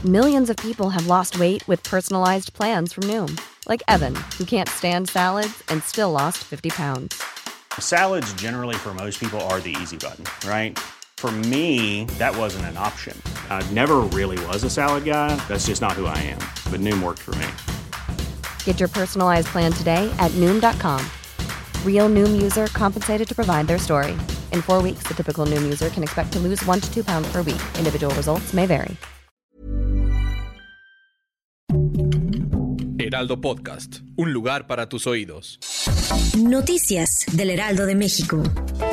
Millions of people have lost weight with personalized plans from Noom. Like Evan, who can't stand salads and still lost 50 pounds. Salads generally for most people are the easy button, right? For me, that wasn't an option. I never really was a salad guy. That's just not who I am. But Noom worked for me. Get your personalized plan today at Noom.com. Real Noom user compensated to provide their story. In 4 weeks, the typical Noom user can expect to lose 1 to 2 pounds per week. Individual results may vary. Heraldo Podcast, un lugar para tus oídos. Noticias del Heraldo de México.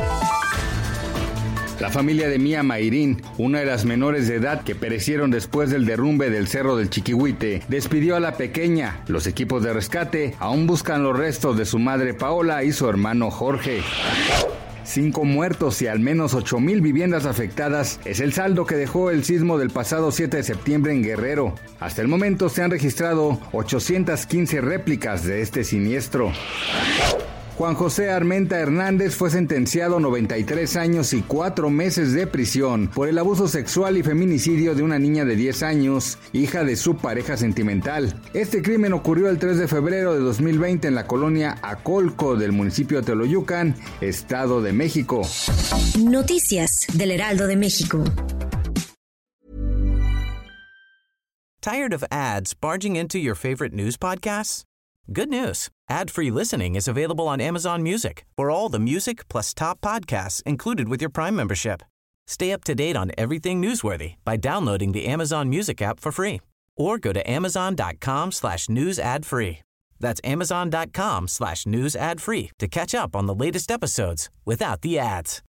La familia de Mía Mayrín, una de las menores de edad que perecieron después del derrumbe del Cerro del Chiquihuite, despidió a la pequeña. Los equipos de rescate aún buscan los restos de su madre Paola y su hermano Jorge. 5 muertos y al menos 8,000 viviendas afectadas es el saldo que dejó el sismo del pasado 7 de septiembre en Guerrero. Hasta el momento se han registrado 815 réplicas de este siniestro. Juan José Armenta Hernández fue sentenciado a 93 años y 4 meses de prisión por el abuso sexual y feminicidio de una niña de 10 años, hija de su pareja sentimental. Este crimen ocurrió el 3 de febrero de 2020 en la colonia Acolco del municipio de Teoloyucan, Estado de México. Noticias del Heraldo de México. Tired of ads barging into your favorite news podcasts? Good news. Ad-free listening is available on Amazon Music for all the music plus top podcasts included with your Prime membership. Stay up to date on everything newsworthy by downloading the Amazon Music app for free or go to amazon.com/news ad free. That's amazon.com/news ad free to catch up on the latest episodes without the ads.